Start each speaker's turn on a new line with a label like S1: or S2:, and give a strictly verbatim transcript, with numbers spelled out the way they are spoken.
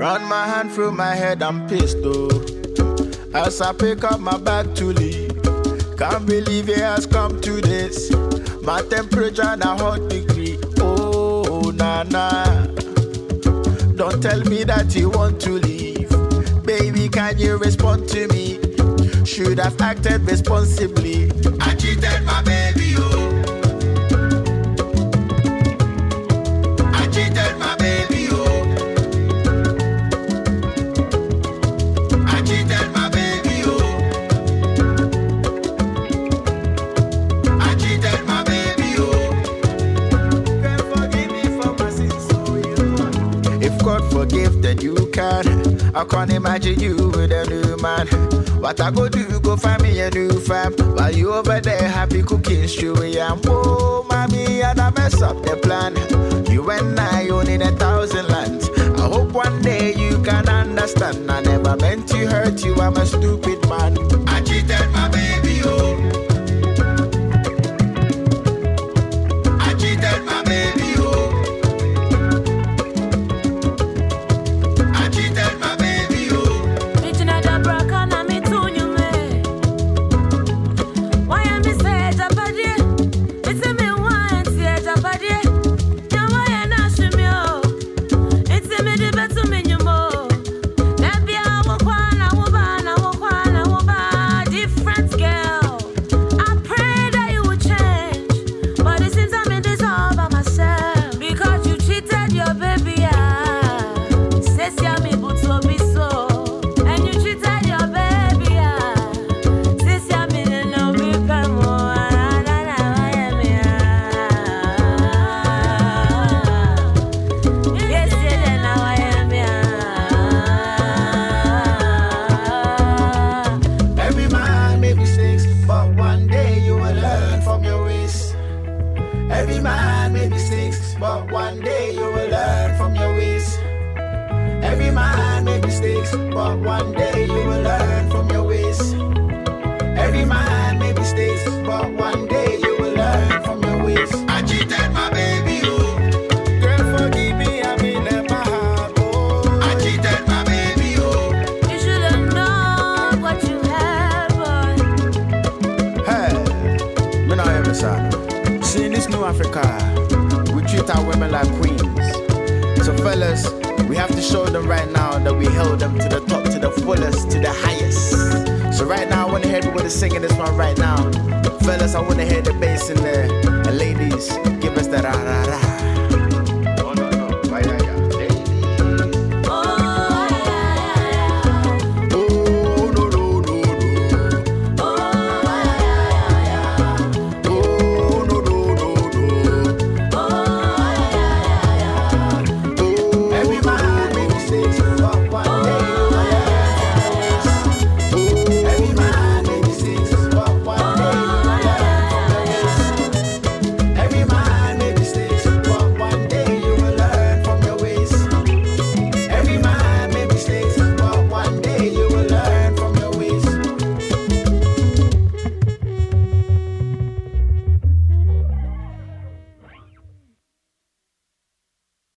S1: Run my hand through my head, I'm pissed though. As I pick up my bag to leave, can't believe it has come to this. My temperature now hot degree. Oh, nah, nah. Don't tell me that you want to leave. Baby, can you respond to me? Should have acted responsibly. I cheated my baby, oh. I cheated my baby, oh. I cheated my baby, oh. I cheated my baby, oh. God forgive me for my sins, oh, you. If God forgive, then you can. I can't imagine you with a new man. What I go do, go find me a new fam. While you over there happy cooking stew, yeah. Oh, mommy, and I mess up the plan. You and I own in a thousand lands. I hope one day you can understand. I never meant to hurt you, I'm a stupid man. I cheated my baby, oh. I cheated my baby, oh. I cheated my baby, oh. Every man made mistakes, but one day you will learn from your ways. Every man made mistakes, but one day you will learn from your ways. Every man made mistakes, but one day you will learn from your ways. I cheated my baby, oh. Girl, forgive me, I mean in my heart, oh. I cheated my baby, oh.
S2: You should have known what you had, boy.
S1: Hey, me not ever sad. See, in this new Africa, we treat our women like queens. So fellas, we have to show them right now that we held them to the top, to the fullest, to the highest. So right now, I want to hear everybody singing this one right now. Fellas, I want to hear the bass in there. And ladies, give us the rah rah rah.